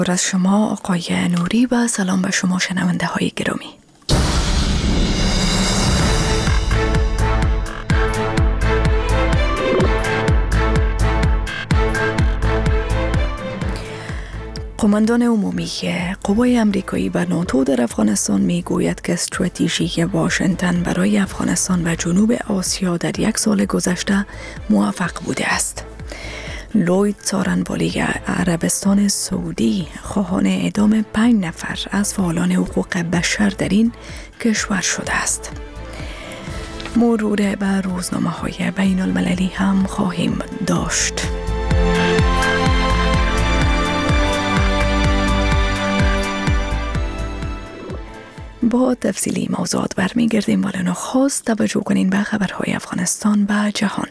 از شما آقای نوری و سلام به شما شنونده های گرامی. قماندان عمومی قوای امریکایی و ناتو در افغانستان می گوید که استراتژی واشنگتن برای افغانستان و جنوب آسیا در یک سال گذشته موفق بوده است. لوید سارنوالی عربستان سعودی خواهان اعدام 5 نفر از فعالان حقوق بشر در این کشور شده است. مرور بر روزنامه‌های بین المللی هم خواهیم داشت. با تفصیلی موضوعات برمیگردیم، ولی نخست توجه کنین به خبرهای افغانستان و جهان.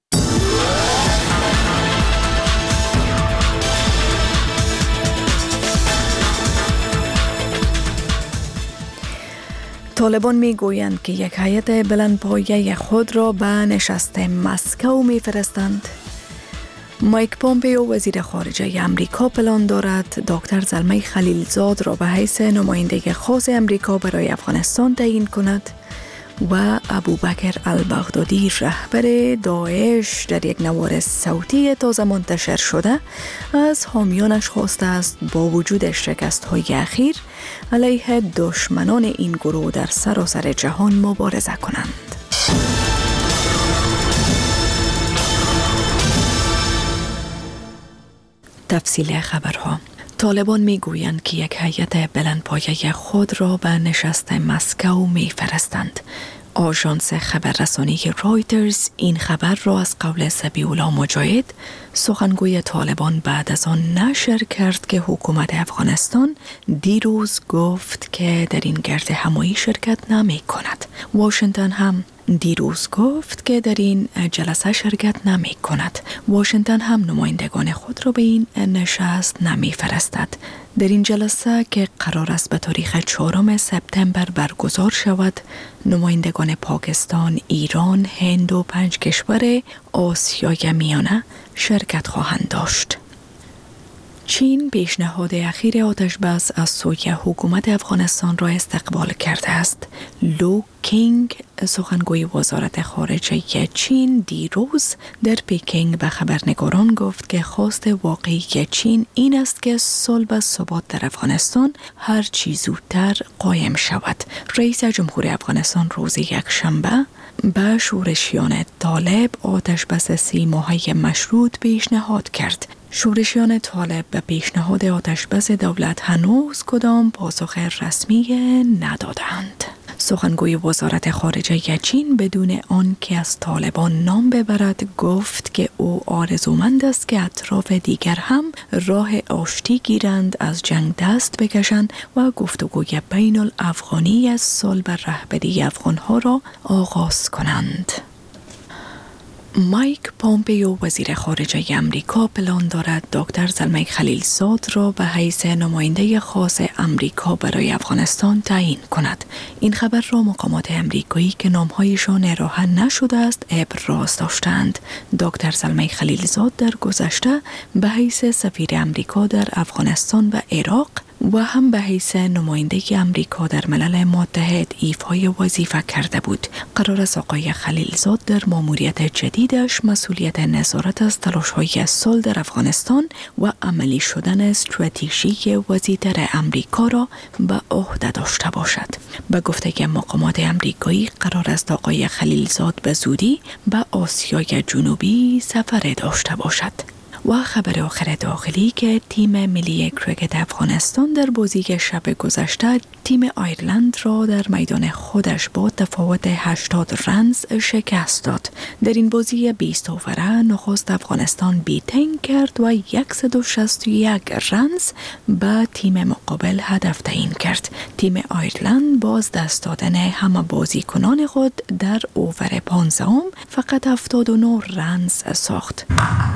طالبان میگویند که یک هیئت بلندپایه خود را به نشست مسکو میفرستند. مایک پومپئو وزیر خارجه امریکا پلان دارد دکتر زلمه خلیلزاد را به حیث نماینده خاص امریکا برای افغانستان تعیین کند و ابوبکر البغدادی رهبر داعش در یک نوار صوتی تازه منتشر شده از حامیانش خواسته است با وجود شکست‌های اخیر علیه دشمنان این گروه در سراسر جهان مبارزه کنند. تفصیل خبرها. طالبان میگویند که یک هیئت بلندپایه خود را به نشست مسکو میفرستند. آژانس خبررسانی رایترز این خبر را از قول ذبیح‌الله مجاهد، سخنگوی طالبان، بعد از آن نشر کرد که حکومت افغانستان دیروز گفت که در این گرد همایی شرکت نمی کند. واشنگتن هم دیروز گفت که در این جلسه شرکت نمی کند. واشنگتن هم نمایندگان خود را به این نشست نمی فرستد. در این جلسه که قرار است به تاریخ 4 سپتامبر برگزار شود، نمایندگان پاکستان، ایران، هند و 5 کشور آسیای میانه شرکت خواهند داشت. چین پیشنهاد اخیر آتش‌بس از سوی حکومت افغانستان را استقبال کرده است. لو کینگ، سخنگوی وزارت خارجه چین، دیروز در پکینگ به خبرنگاران گفت که خواست واقعی چین این است که صلح و ثبات در افغانستان هر چه زودتر قایم شود. رئیس جمهور افغانستان روز یکشنبه به شورشیان طالب آتش‌بس 3 ماهه مشروط پیشنهاد کرد. شورشیان طالب به پیشنهاد آتش‌بس دولت هنوز کدام پاسخ رسمی ندادند. سخنگوی وزارت خارجه چین بدون آن که از طالبان نام ببرد گفت که او آرزومند است که اطراف دیگر هم راه آشتی گیرند، از جنگ دست بکشند و گفتگوی بین الافغانی از صلح و رهبری افغانها را آغاز کنند. مایک پومپئو وزیر خارجه امریکا پلان دارد دکتر زلمه خلیلزاد را به حیث نماینده خاص امریکا برای افغانستان تعیین کند. این خبر را مقامات امریکایی که نامهایشان راهن نشده است ابراز داشتند. دکتر زلمه خلیلزاد در گذشته به حیث سفیر امریکا در افغانستان و عراق و هم به حیث نماینده امریکا در ملل متحد ایفای وظیفه کرده بود. قرار است آقای خلیلزاد در ماموریت جدیدش مسئولیت نظارت از تلاش‌های صلح در افغانستان و عملی شدن استراتژی وزیرتر امریکا را به عهده داشته باشد. به گفته مقامات امریکایی قرار است آقای خلیلزاد به زودی به آسیای جنوبی سفر داشته باشد. و خبر آخر داخلی که تیم ملی کریکت افغانستان در بازی شب گذشته تیم آیرلند را در میدان خودش با تفاوت 80 رنز شکست داد. در این بازی 20 اووره نخست افغانستان بیتنگ کرد و 161 رنز به تیم مقابل هدف تعیین کرد. تیم آیرلند باز دست دادن همه بازیکنان خود در اوور 15 فقط 79 رنز ساخت.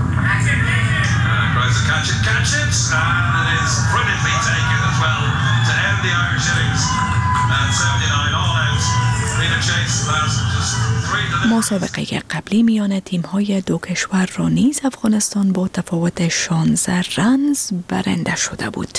Catch it, and it is brilliantly taken as well to end the Irish innings at 79 all out. Peter Chase, that's just 3 مسابقه قبلی میان تیم‌های دو کشور را نیز افغانستان با تفاوت 16 رنز برنده شده بود.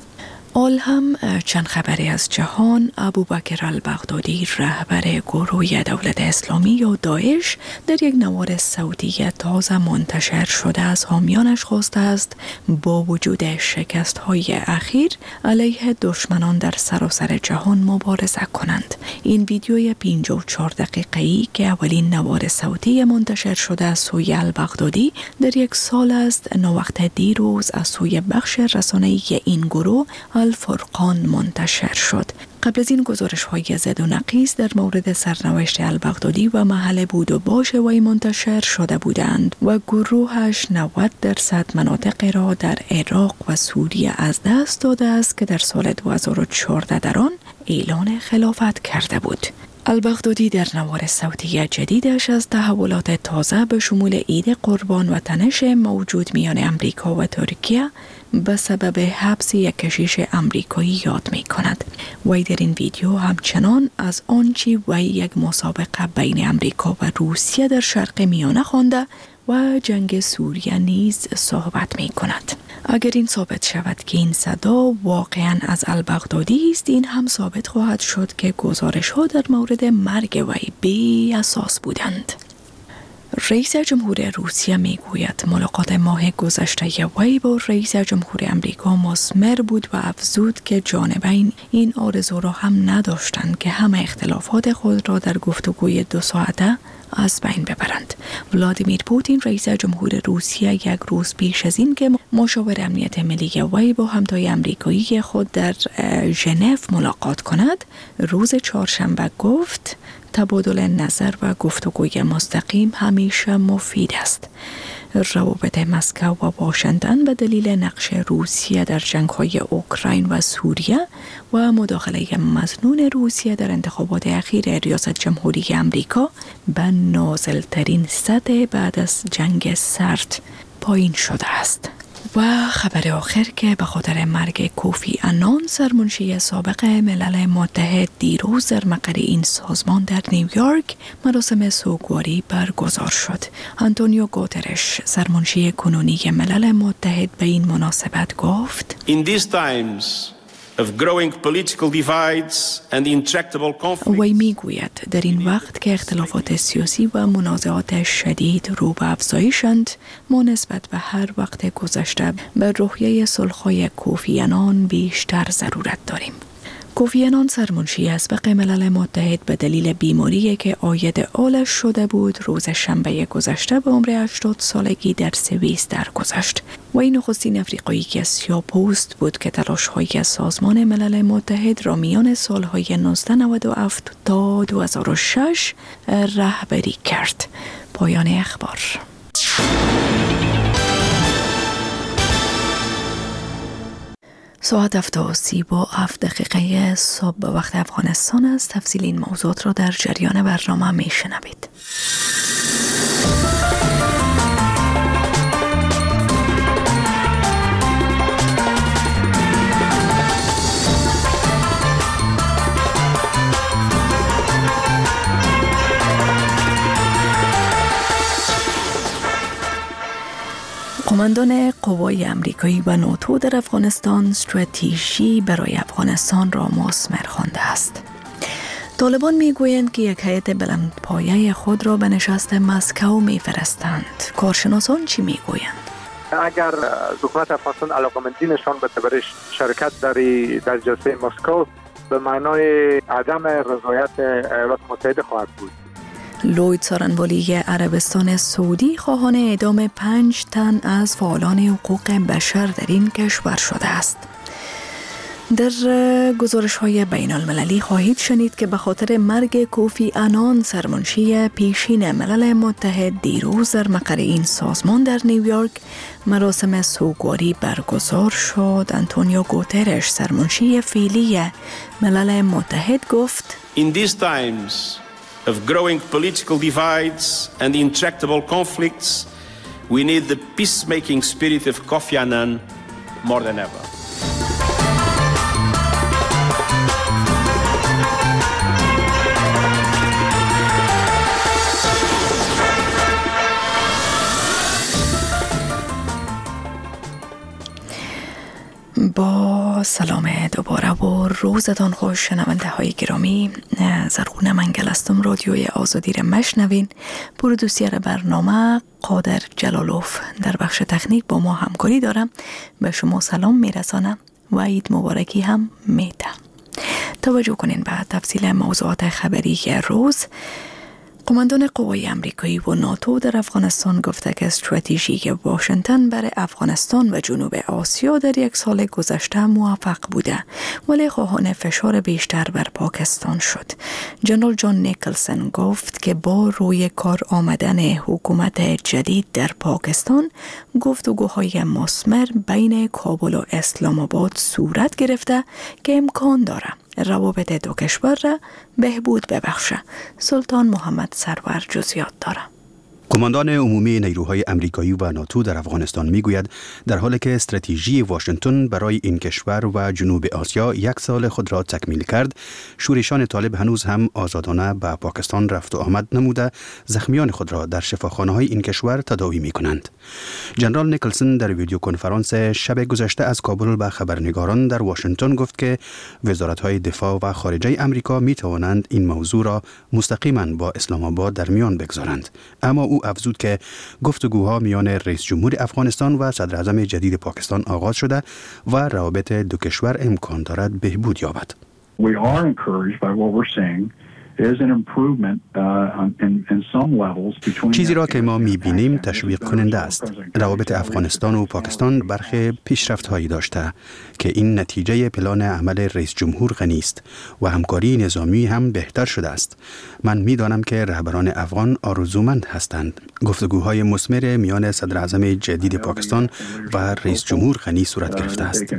آل هم چند خبری از جهان. ابوبکر البغدادی رهبر گروه دولت اسلامی یا داعش در یک نوار صوتی تازه منتشر شده از حامیانش خواسته است با وجود شکست‌های اخیر علیه دشمنان در سراسر جهان مبارزه کنند. این ویدیوی 54 دقیقه‌ای که اولین نوار صوتی منتشر شده از سوی البغدادی در یک سال است، نوقت دیروز از سوی بخش رسانه‌ای این گروه الفرقان منتشر شد. قبل از این گزارش‌های زد و نقیص در مورد سرنوشت البغدادی و محل بود و باش وی منتشر شده بودند و گروهش 90% مناطق را در عراق و سوریه از دست داده است که در سال 2014 در آن اعلان خلافت کرده بود. البغدادی در نوار صوتی جدیدش از تحولات تازه به شمول عید قربان و تنش موجود میان امریکا و ترکیه به سبب حبس یک کشیش امریکایی یاد می کند. وی در این ویدیو همچنان از آنچه وی یک مسابقه بین امریکا و روسیه در شرق میانه خوانده و جنگ سوریه نیز صحبت می کند. اگر این ثابت شود که این صدا واقعاً از البغدادی است، این هم ثابت خواهد شد که گزارش ها در مورد مرگ وی بی اساس بودند. رئیس جمهور روسیه می گوید ملاقات ماه گذشته وی با رئیس جمهور امریکا مثمر بود و افزود که جانبین این آرزو را هم نداشتند که همه اختلافات خود را در گفتگوی 2 ساعته از بین ببرند. ولادیمیر پوتین رئیس جمهور روسیه یک روز پیش از این که مشاور امنیت ملی وی با همتای امریکایی خود در ژنو ملاقات کند، روز چهارشنبه گفت تبادل نظر و گفتگوی مستقیم همیشه مفید است. روابط مسکو و واشنگتن به دلیل نقش روسیه در جنگ‌های اوکراین و سوریه و مداخله مظنون روسیه در انتخابات اخیر ریاست جمهوری امریکا به نازل‌ترین سطح بعد از جنگ سرد پایین شده است. و خبر آخر که به خاطر مرگ کوفی عنان سرمنشی سابق ملل متحد دیروز در مقر این سازمان در نیویورک مراسم سوگواری برگزار شد. آنتونیو گوترش سرمنشی کنونی ملل متحد به این مناسبت گفت In these times of growing political divides and intractable conflicts. وی میگوید در این وقت که اختلافات سیاسی و منازعات شدید رو به افزایشند، ما نسبت به هر وقت گذشته به روحیه صلح‌های کوفی عنان بیشتر ضرورت داریم. کوفی عنان سرمنشی اسبق ملل متحد به دلیل بیماری که عاید آلش شده بود روز شنبه گذشته به عمر 80 سالگی در سوئیس درگذشت. و این نخستین افریقایی که سیاه‌پوست بود که تلاش‌های سازمان ملل متحد را میان سال‌های 1997 تا 2006 رهبری کرد. پایان اخبار. ساعت 7:37 صبح به وقت افغانستان است. تفصیل این موضوعات را در جریان برنامه میشنوید. قماندان قوای امریکایی و ناتو در افغانستان استراتژی برای افغانستان را مثمر خوانده است. طالبان میگویند که یک هیئت بلندپایه خود را به نشست مسکو میفرستند. کارشناسان چی میگویند؟ اگر حکومت افغانستان علاقمندی نشان بده برای شرکت در جلسه مسکو، به معنای عدم رضایت ایالات متحده خواهد بود. لوید سارنوالی عربستان سعودی خواهان اعدام 5 تن از فعالان حقوق بشر در این کشور شده است. در گزارش‌های بین المللی خواهید شنید که به خاطر مرگ کوفی عنان سرمنشی پیشین ملل متحد دیروز در مقر این سازمان در نیویورک مراسم سوگواری برگزار شد. آنتونیو گوترش سرمنشی فعلی ملل متحد گفت In these times of growing political divides and intractable conflicts, we need the peacemaking spirit of Kofi Annan more than ever. با سلام دوباره و روزتان خوش شنونده های گرامی. زرغون منگل هستم. رادیوی آزادی را مشنوین. پرودوسر برنامه قادر جلالوف در بخش تکنیک با ما همکاری دارم. به شما سلام میرسانم و عید مبارکی هم میدم. توجه کنین به تفصیل موضوعات خبری روز. قماندان قوای امریکایی و ناتو در افغانستان گفته که استراتژی واشنگتن برای افغانستان و جنوب آسیا در یک سال گذشته موفق بوده، ولی خواهان فشار بیشتر بر پاکستان شد. جنرال جان نیکلسن گفت که با روی کار آمدن حکومت جدید در پاکستان، گفتگوهای مثمر بین کابل و اسلام آباد صورت گرفته که امکان داره روابط دو کشور را بهبود ببخشه. سلطان محمد سرور جزئیات داره. قماندان عمومی نیروهای امریکایی و ناتو در افغانستان میگوید در حالی که استراتژی واشنگتن برای این کشور و جنوب آسیا یک سال خود را تکمیل کرد، شورشان طالب هنوز هم آزادانه به پاکستان رفت و آمد نموده زخمیان خود را در شفاخانه‌های این کشور تداوی می‌کنند. جنرال نیکلسن در ویدیو کنفرانس شب گذشته از کابل به خبرنگاران در واشنگتن گفت که وزارت‌های دفاع و خارجه امریکا می‌توانند این موضوع را مستقیما با اسلام آباد در میان بگذارند. اما او افزود که گفتگوها میان رئیس جمهور افغانستان و صدر اعظم جدید پاکستان آغاز شده و روابط دو کشور امکان دارد بهبود یابد. We are encouraged by what we're seeing is an improvement in some levels between. چیزی را که ما می‌بینیم تشویق کننده است. روابط افغانستان و پاکستان برخی پیشرفت‌هایی داشته که این نتیجه پلان عمل رئیس جمهور غنی است و همکاری نظامی هم بهتر شده است. من می‌دانم که رهبران افغان آرزومند هستند. گفتگوهای مثمر میان صدر اعظم جدید پاکستان و رئیس جمهور غنی صورت گرفته است.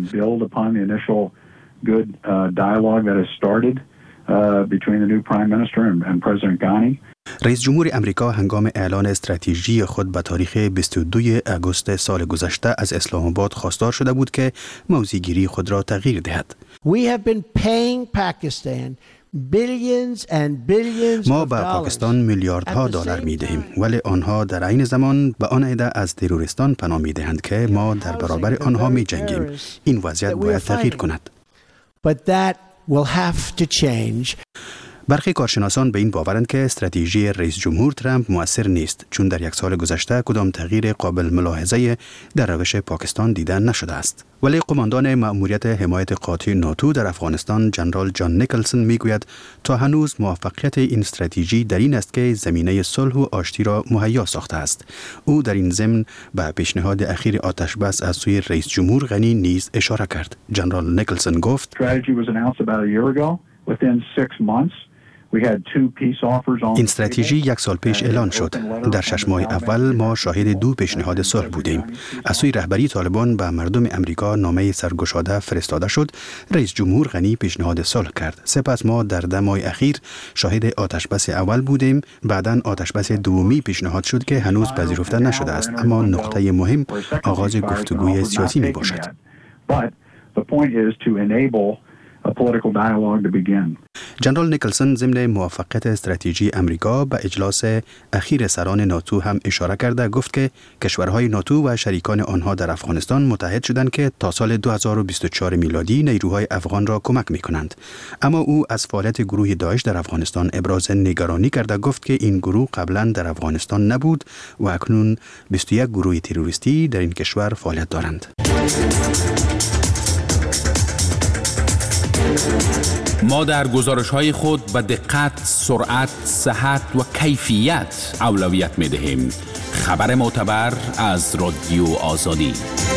Between the new Prime Minister and President Ghani. رئیس جمهور امریکا هنگام اعلان استراتژی خود به تاریخ 22 آگوست سال گذشته از اسلام آباد خواستار شده بود که موضع‌گیری خود را تغییر دهد. We have been paying Pakistan billions and billions ما به پاکستان میلیاردها دلار می‌دهیم، ولی آنها در عین زمان به آن عده از تروریستان پناه می‌دهند که ما در برابر آنها می‌جنگیم. این وضعیت باید تغییر کند. But that will have to change. برخی کارشناسان به این باورند که استراتژی رئیس جمهور ترامپ مؤثر نیست، چون در یک سال گذشته کدام تغییر قابل ملاحظه در روش پاکستان دیده نشده است. ولی قماندان مأموریت حمایت قاطع ناتو در افغانستان جنرال جان نیکلسن میگوید تا هنوز موفقیت این استراتژی در این است که زمینه صلح و آشتی را مهیا ساخته است. او در این ضمن به پیشنهاد اخیر آتش بس از سوی رئیس جمهور غنی نیز اشاره کرد. جنرال نیکلسن گفت این استراتژی یک سال پیش اعلان شد. در 6 ماه اول ما شاهد 2 پیشنهاد صلح بودیم. از سوی رهبری طالبان به مردم امریکا نامه سرگشاده فرستاده شد. رئیس جمهور غنی پیشنهاد صلح کرد. سپس ما در 10 ماه اخیر شاهد آتشبس اول بودیم. بعداً آتشبس دومی پیشنهاد شد که هنوز پذیرفته نشده است، اما نقطه مهم آغاز گفتگوی سیاسی می باشد. جنرال نیکلسن ضمن موفقیت استراتژی امریکا به اجلاس اخیر سران ناتو هم اشاره کرده گفت که کشورهای ناتو و شریکان آنها در افغانستان متحد شدند که تا سال 2024 میلادی نیروهای افغان را کمک می‌کنند. اما او از فعالیت گروه داعش در افغانستان ابراز نگرانی کرده گفت که این گروه قبلا در افغانستان نبود و اکنون 21 گروه تروریستی در این کشور فعالیت دارند. ما در گزارش‌های خود به دقت، سرعت، صحت و کیفیت اولویت می‌دهیم. خبر معتبر از رادیو آزادی.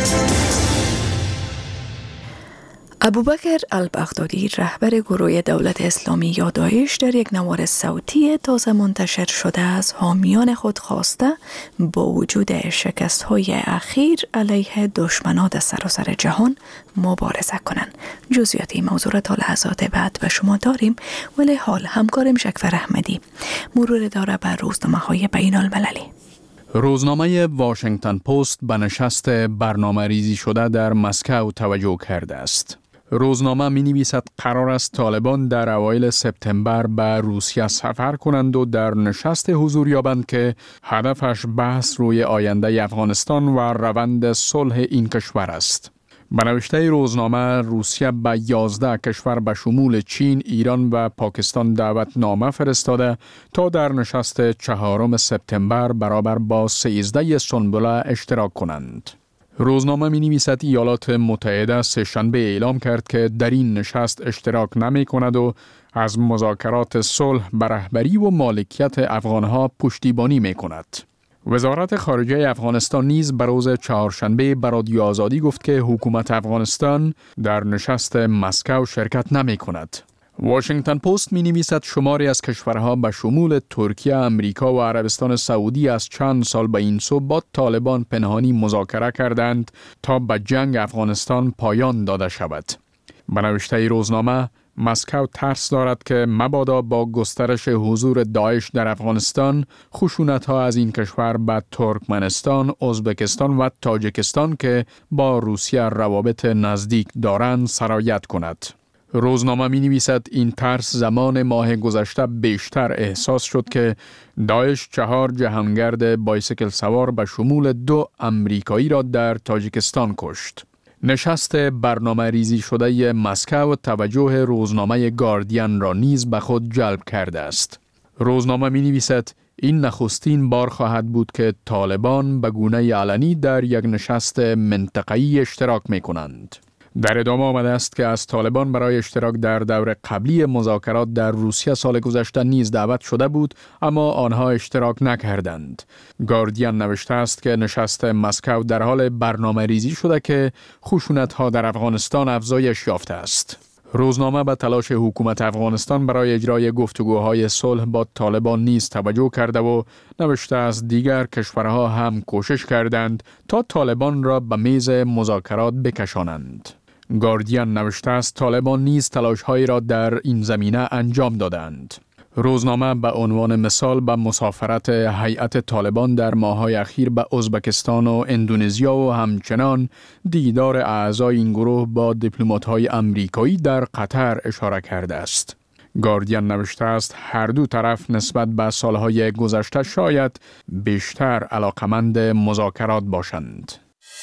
ابوبکر البغدادی رهبر گروه دولت اسلامی یا داعش در یک نوار صوتی تازه منتشر شده از حامیان خود خواسته با وجود شکست‌های اخیر علیه دشمنان سراسر جهان مبارزه کنند. جزئیات این موضوع را تا لحظات بعد به شما داریم، ولی حال همکارم شکفر احمدی مرور داره بر روزنامه‌های بین‌المللی. روزنامه واشنگتن پست به نشست برنامه ریزی شده در مسکو توجه کرده است. روزنامه می نویسد قرار است طالبان در اوایل سپتامبر به روسیه سفر کنند و در نشست حضور یابند که هدفش بحث روی آینده افغانستان و روند صلح این کشور است. به نوشته روزنامه، روسیه به 11 کشور به شمول چین، ایران و پاکستان دعوتنامه فرستاده تا در نشست 4 سپتامبر برابر با 13 سنبله اشتراک کنند. روزنامه می نویسد ایالات متحده سه‌شنبه اعلام کرد که در این نشست اشتراک نمی کند و از مذاکرات صلح به رهبری و مالکیت افغانها پشتیبانی می کند. وزارت خارجه افغانستان نیز به روز چهارشنبه به رادیو آزادی گفت که حکومت افغانستان در نشست مسکو شرکت نمی کند. واشنگتن پست می نویسد شماری از کشورها به شمول ترکیه، امریکا و عربستان سعودی از چند سال به این سو با طالبان پنهانی مذاکره کردند تا به جنگ افغانستان پایان داده شود. به نوشته روزنامه، مسکو ترس دارد که مبادا با گسترش حضور داعش در افغانستان، خشونت‌ها از این کشور به ترکمنستان، ازبکستان و تاجیکستان که با روسیه روابط نزدیک دارند سرایت کند. روزنامه می نویسد این ترس زمان ماه گذشته بیشتر احساس شد که داعش 4 جهانگرد بایسیکل سوار به شمول 2 امریکایی را در تاجیکستان کشت. نشست برنامه ریزی شده مسکو توجه روزنامه گاردین را نیز به خود جلب کرده است. روزنامه می نویسد این نخستین بار خواهد بود که طالبان به گونه علنی در یک نشست منطقه‌ای اشتراک می کنند. در ادامه آمده است که از طالبان برای اشتراک در دور قبلی مذاکرات در روسیه سال گذشته نیز دعوت شده بود، اما آنها اشتراک نکردند. گاردین نوشته است که نشست مسکو در حال برنامه ریزی شده که خشونت‌ها در افغانستان افزایش یافته است. روزنامه به تلاش حکومت افغانستان برای اجرای گفتگوهای صلح با طالبان نیز توجه کرده و نوشته است دیگر کشورها هم کوشش کردند تا طالبان را به میز مذاکرات بکشانند. گاردین نوشته است طالبان نیز تلاش‌هایی را در این زمینه انجام دادند. روزنامه به عنوان مثال به مسافرت هیئت طالبان در ماه‌های اخیر به ازبکستان و اندونزیا و همچنان دیدار اعضای این گروه با دیپلمات‌های آمریکایی در قطر اشاره کرده است. گاردین نوشته است هر دو طرف نسبت به سالهای گذشته شاید بیشتر علاقمند مذاکرات باشند.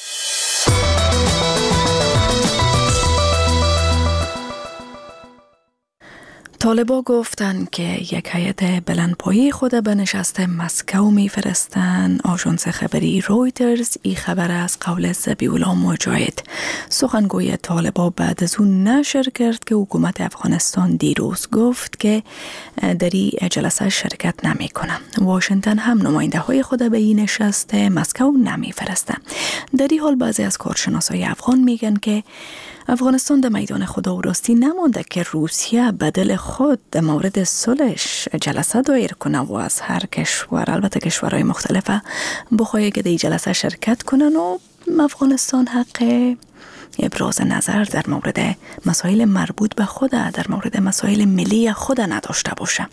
طالبان گفتند که یک هیئت بلندپایه خود به نشست مسکو میفرستند. آژانس خبری رویترز این خبر از قول ذبیح‌الله مجاهد، سخنگوی طالبان، بعد از اون نشر کرد که حکومت افغانستان دیروز گفت که در این جلسه شرکت نمی کنه. واشنگتن هم نماینده های خود به این نشست مسکو نمیفرسته. در این حال بعضی از کارشناسای افغان میگن که افغانستان در میدان خدا و راستی نمانده که روسیه بدل خود در مورد صلحش جلسه دایر کنه و از هر کشور، البته کشورهای مختلف، بخواهی که در جلسه شرکت کنن و افغانستان حق ابراز نظر در مورد مسائل مربوط به خود، در مورد مسائل ملی خود نداشته باشه.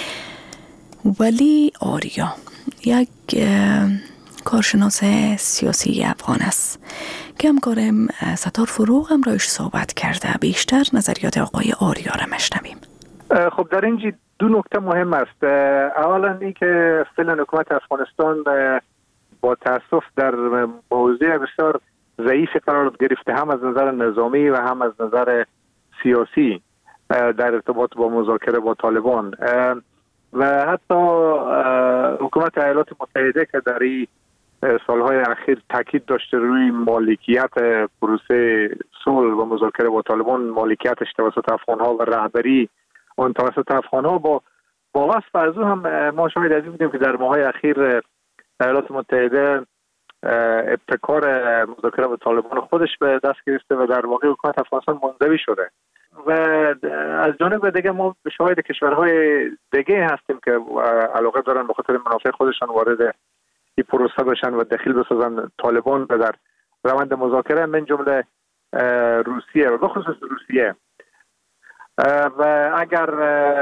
ولی آریا یک کارشناس سیاسی افغان است که همکارم ستار فروغ هم رایش صحبت کرده. بیشتر نظریات آقای آریا را مشنویم. خب در اینجا 2 نکته مهم است. اولا این که فعلا حکومت افغانستان با تاسف در موضع بسیار ضعیف قرار گرفته، هم از نظر نظامی و هم از نظر سیاسی در ارتباط با مذاکره با طالبان، و حتی حکومت ایالات متحده که در این سالهای اخیر تاکید داشته روی مالکیت پروسه صلح و مذاکره با طالبان، مالکیتش توسط افغانها و رهبری اون توسط افغانها، با وصف از او هم ما شاهد از این بودیم که در ماه‌های اخیر ایالات متحده ابتکار مذاکره با طالبان خودش به دست گرفته و در واقع حکومت افغانستان منزوی شده. و از جانب دیگه ما شاهد کشورهای دیگه هستیم که علاقه دارن به خاطر منافع خودشان وارد این پروسه بشن و دخیل بسازن طالبان و در روند مذاکره، من جمله روسیه و بخصوص روسیه. و اگر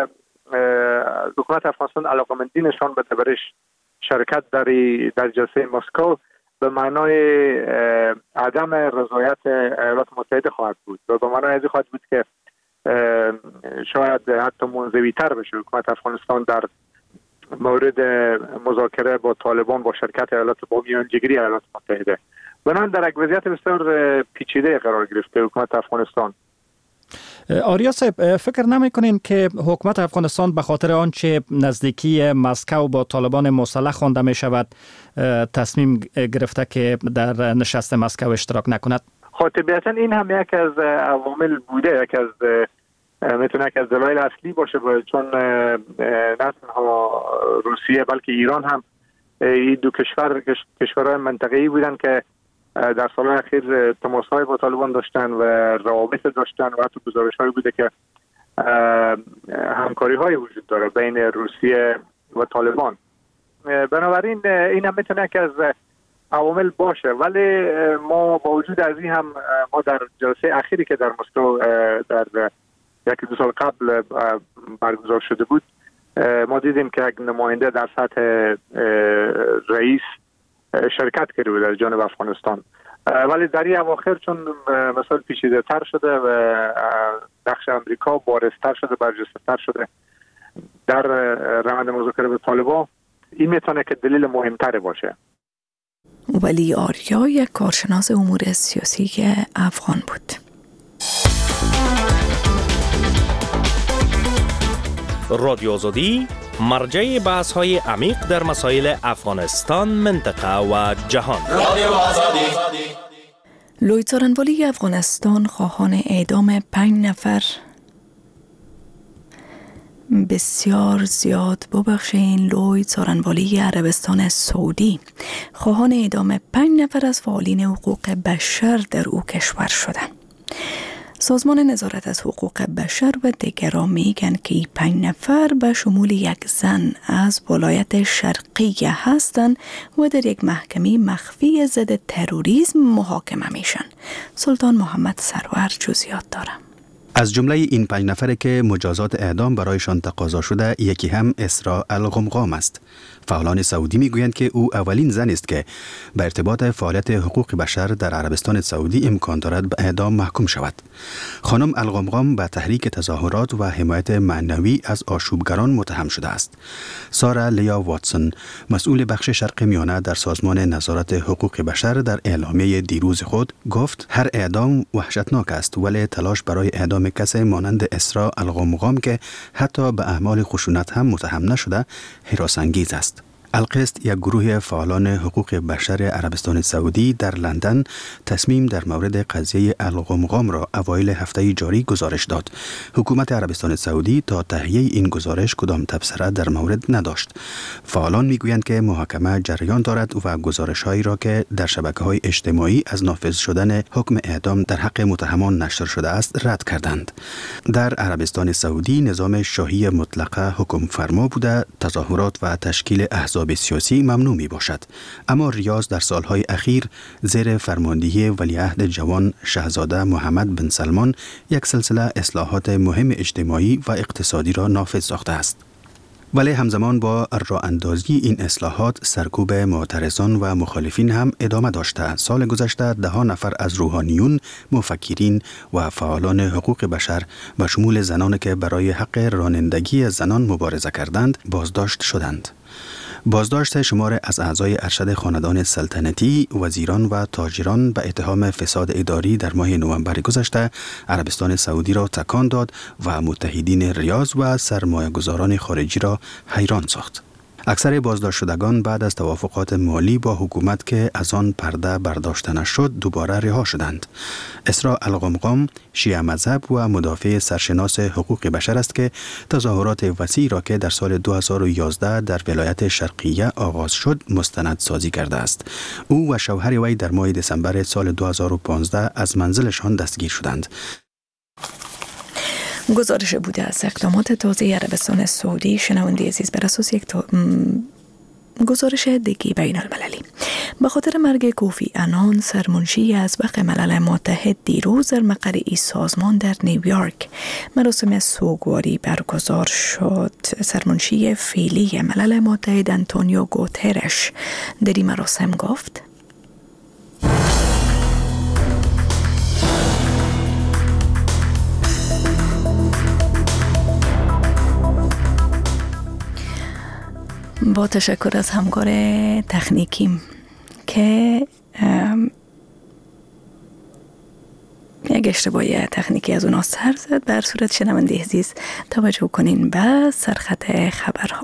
حکومت افغانستان علاقمندی نشان بده برش شرکت در جلسه مسکو، به معنای عدم رضایت ایالات متحده خواهد بود و به معنای ازی خواهد بود که شاید حتی منزوی تر بشه حکومت افغانستان در مورد مذاکره با طالبان با شرکت ایالات با میانجیگری ایالات متحده. بنابراین در یک وضعیت بسیار پیچیده قرار گرفته حکومت افغانستان. آریا صاحب، فکر نمی‌کنین که حکومت افغانستان به خاطر آنچه نزدیکی مسکو با طالبان مسلح خوانده می شود تصمیم گرفته که در نشست مسکو اشتراک نکند؟ طبیعتا این هم یک از عوامل بوده، میتونه یک از دلایل اصلی باشه، چون نه تنها روسیه بلکه ایران هم این دو کشورهای منطقه‌ای بودن که در سالهای اخیر تماس‌های با طالبان داشتن و روابط داشتن و حتی گزارش‌هایی بوده که همکاری‌های وجود داره بین روسیه و طالبان. بنابراین این هم میتونه که از عوامل باشه، ولی ما با وجود از این هم ما در جلسه اخیری که در مسکو در یکی دو سال قبل برگزار شده بود ما دیدیم که یک نماینده در سطح رئیس شرکت کرده بود از جانب افغانستان، ولی در این اواخر چون مسائل پیچیده تر شده و نقش امریکا بارزتر شده، برجسته‌تر شده در روند مذاکره با طالبان، این میتونه که دلیل مهمتر باشه. ولی آریا یک کارشناس امور سیاسی افغان بود. رادیو آزادی مرجع بحث‌های عمیق در مسائل افغانستان، منطقه و جهان. رادیو آزادی. لوی څارنوالی افغانستان خواهان اعدام 5 نفر بسیار زیاد ببخشین لوی څارنوالی عربستان سعودی خواهان اعدام 5 نفر از فعالین حقوق بشر در او کشور شدند. سازمان نظارت از حقوق بشر و دیگران میگن که این 5 نفر به شمول یک زن از ولایت شرقیه هستند و در یک محکمه مخفی ضد تروریسم محاکمه میشن. سلطان محمد سرور جزئیات داره. از جمله این 5 نفره که مجازات اعدام برایشان تقاضا شده، یکی هم اسراء الغمغام است. فعالان سعودی میگویند که او اولین زن است که به ارتباط فعالیت حقوق بشر در عربستان سعودی امکان دارد به اعدام محکوم شود. خانم الغمغام به تحریک تظاهرات و حمایت معنوی از آشوبگران متهم شده است. سارا لیا واتسون، مسئول بخش شرق میانه در سازمان نظارت حقوق بشر، در اعلامیه دیروز خود گفت هر اعدام وحشتناک است، ولی تلاش برای اعدام کسی مانند اسراء الغمغام که حتی به اعمال خشونت هم متهم نشده هراس‌انگیز است. القسط، یک گروه فعالان حقوق بشر عربستان سعودی در لندن، تصمیم در مورد قضیه الغمغام را اوایل هفته جاری گزارش داد. حکومت عربستان سعودی تا تهیه این گزارش کدام تبصره در مورد نداشت. فعالان میگویند که محاکمه جریان دارد و گزارش‌هایی را که در شبکه‌های اجتماعی از نافذ شدن حکم اعدام در حق متهمان نشر شده است رد کردند. در عربستان سعودی نظام شاهی مطلقه حکم فرما بوده، تظاهرات و تشکیل احزاب سیاسی ممنوع می باشد. اما ریاض در سالهای اخیر زیر فرماندهی ولیعهد جوان شاهزاده محمد بن سلمان یک سلسله اصلاحات مهم اجتماعی و اقتصادی را نافذ ساخته است. ولی همزمان با راه اندازی این اصلاحات سرکوب معترضان و مخالفین هم ادامه داشته. سال گذشته 10 نفر از روحانیون، مفکرین و فعالان حقوق بشر به شمول زنانی که برای حق رانندگی زنان مبارزه کردند بازداشت شدند. بازداشت شمار از اعضای ارشد خاندان سلطنتی، وزیران و تاجران به اتهام فساد اداری در ماه نوامبر گذشته عربستان سعودی را تکان داد و متحدین ریاض و سرمایه‌گذاران خارجی را حیران ساخت. اکثر بازداشت شدگان بعد از توافقات مالی با حکومت که از آن پرده برداشته نشد دوباره رها شدند. اسراء الغمغام شیعه مذهب و مدافع سرشناس حقوق بشر است که تظاهرات وسیعی را که در سال 2011 در ولایت شرقیه آغاز شد مستند سازی کرده است. او و شوهر وی در ماه دسامبر سال 2015 از منزلشان دستگیر شدند. گزارش بوده از اقدامات تازه عربستان سعودی. شنونده عزیز، بر اساس یک گزارش دیگه بین المللی به خاطر مرگ کوفی عنان، سرمنشی از وقت ملل متحد، دیروز در مقر این سازمان در نیویورک مراسم سوگواری برگزار شد. سرمنشی فعلی ملل متحد انتونیو گوترش در این مراسم گفت با تشکر از همکار تکنیکیم که یک اشتباهی تکنیکی از اونا سر زد. بر صورت شنونده عزیز توجه کنین به سرخط خبرها.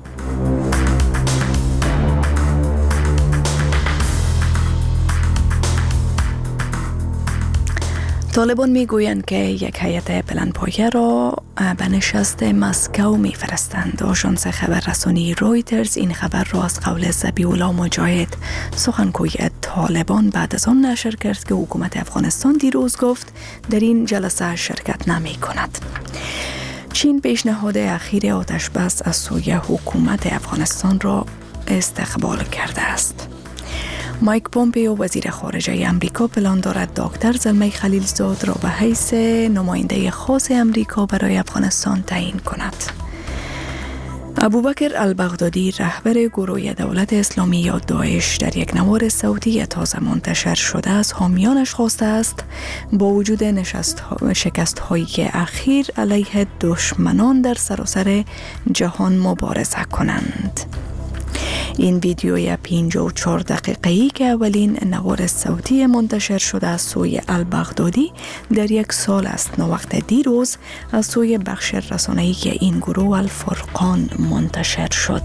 طالبان میگویند که یک هیئت بلندپایه را به نشست مسکو میفرستند. آژانس خبررسانی رویترز این خبر را از قول ذبیح الله مجاهد سخنگوی طالبان بعد از آن نشر کرد که حکومت افغانستان دیروز گفت در این جلسه شرکت نمی کند. چین پیشنهاد اخیر آتش بس از سوی حکومت افغانستان را استقبال کرده است. مایک پومپیو وزیر خارجه امریکا پلان دارد دکتر زلمه خلیلزاد را به حیث نماینده خاص امریکا برای افغانستان تعیین کند. ابوبکر البغدادی رهبر گروه دولت اسلامی یا داعش در یک نوار صوتی تازه منتشر شده از حامیانش خواسته است با وجود شکست‌های اخیر علیه دشمنان در سراسر جهان مبارزه کنند. این ویدیوی 54 دقیقه‌ای که اولین نوار صوتی منتشر شده از سوی البغدادی در یک سال است وقت دیروز از سوی بخش رسانه‌ای که این گروه الفرقان منتشر شد.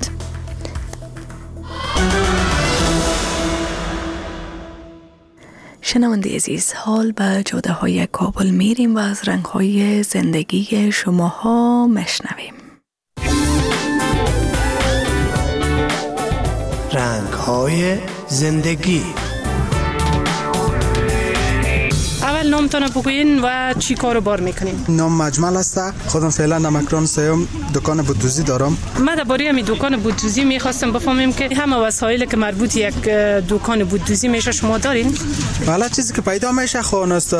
شنونده عزیز، حال به جاده های کابل میریم و از رنگ های زندگی شماها مشنویم. رنگ‌های زندگی. اول نامتون بگوین و چی کارو بار میکنین؟ نام مجمل است. خودم فعلا در مکران سیوم دکان بودوزی دارم. من درباره همین دکان بودوزی میخواستم بفهمم که همه وسایلی که مربوط یک دکان بودوزی میشه شما دارین؟ والا چیزی که پیدا میشه خون است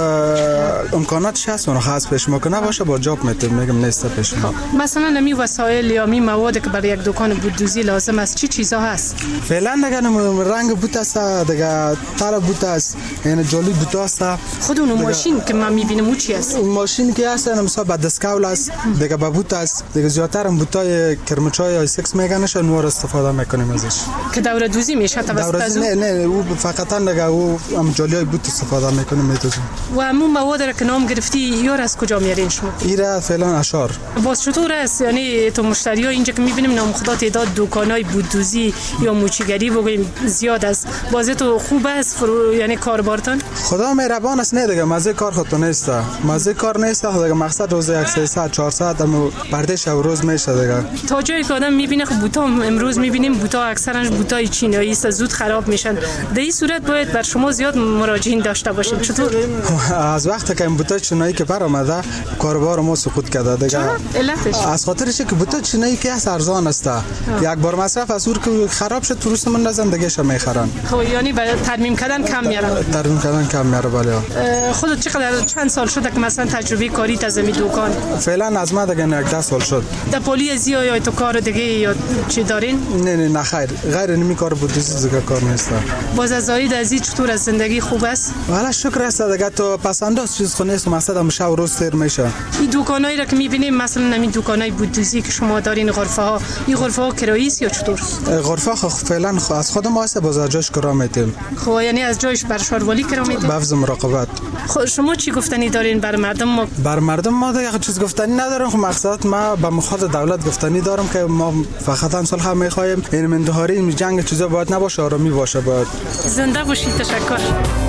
امکاناتش هست اون خاص پیش میکنه باشه با جاب میگم نیست پیش. مثلا همین وسایل یا همین مواد که برای یک دکان بودوزی لازم است چی چیزا هست؟ فعلا دیگه رنگ بوت است، دیگه تار بوت است، یعنی جولی بوت است. خود اون ماشین که من میبینم اون چی است؟ ماشین که هست مثلا با دسکاول است، دیگه با بوت است، دیگه زیاتر هم بوتای کرمچای آی 6 میگنش نور استفاده میکنیم ازش. که دوره دوزی میشه توسط از نه او فقط دیگه او هم جولیای بوت استفاده میکنیم میتوزیم. و همون مواد را که نام گرفتی یار از کجا میارین شما؟ ایرا فعلا اشار. باز چطور است یعنی تو مشتری‌ها اینجا که میبینیم نامخدا تعداد دکانای بودوزی یا موچیگری بگویم زیاد است. باز تو خوب است یعنی کاربارتان؟ خدا مهربان است. نه دیگه مزه کار خودتون نیست. مزه کار نیست دیگه مقصد روز 300 400 اما بردش روز میشه دیگه. تا جایی که آدم میبینه خب بوتا امروز میبینیم بوتا اکثرا بوتای چینایی است زود خراب میشن. در این صورت باید بر شما زیاد مراجعین داشته باشید. چطور؟ از وقتی که این بوتا چینایی که بر اومده کاروبار ما سقوط کرده دیگه. علتش از خاطرش که بوتا چینایی که ارزان است. یک بار مصرف از اون که خراب شد تو روز من زندگیش میخرن. خب یعنی برای ترمیم کردن کم میارن. ترمیم کردن کم میاره بله. خودت چند سال شده که مثلا تجربه کاری از این دکان؟ فعلا از ما دیگه 10 سال شد. در پلیس یا تو کار دیگه یا چی دارین؟ نه خیر غیر نمی کار بودوزی دیگه کار نیست. باز از زاید از این چطور از زندگی خوب است؟ والا شکر است دیگه تو پسنداز چیز خو نیست مقصد هم شب روز تیر میشه. این دکانایی را که میبینیم مثلا همین دکانای بودوزی که شما دارین غرفه ها این غرفه ها کرایی است یا چطور؟ غرفه فعلا از خودم واسه باز جاش کرا میتیم. خب یعنی از جایش بر شاروالی کرا میتیم؟ بفز مراقبت. خب شما چی گفتنی دارین بر مردم؟ بر مردم ما دیگه چیز گفتنی ندارم. خب مقصد ما به مخاطب دولت گفتنی دارم که ما فقط صلح میخوایم. این مندهاری جنگ چیزا باید نباشه آرامی باشه باید. زنده باشید. تشکر.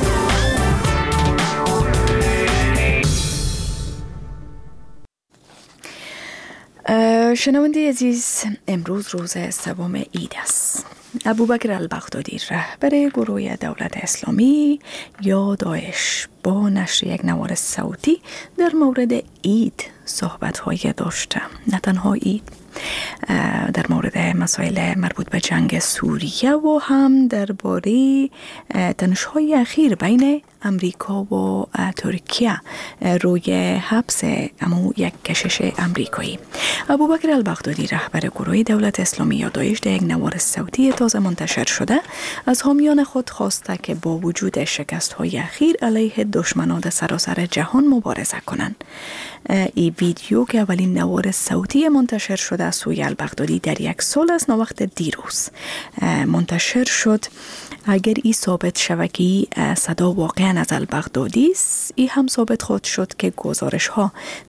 شنونده عزیز، امروز روز سوم عید است. ابوبکر البغدادی رهبر گروه دولت اسلامی یا داعش با نشر یک نوار صوتی در مورد عید صحبت‌های داشته. نه تنها عید، در مورد مسائل مربوط به جنگ سوریه و هم درباره تنش‌های اخیر بین امریکا و ترکیه روی حبس یک کشش امریکایی. ابوبکر البغدادی رهبر گروه دولت اسلامی یا داعش در یک نوار صوتی تازه منتشر شده از حامیان خود خواسته که با وجود شکست‌های اخیر علیه دشمنان سراسر جهان مبارزه کنند. این ویدیو که اولین نوار صوتی منتشر شده از سوی البغدادی در یک سال از وقت دیروز منتشر شد. اگر این ثابت شود که صدا واقعا از البغدادی است، این هم ثابت خود شد که گزارش ها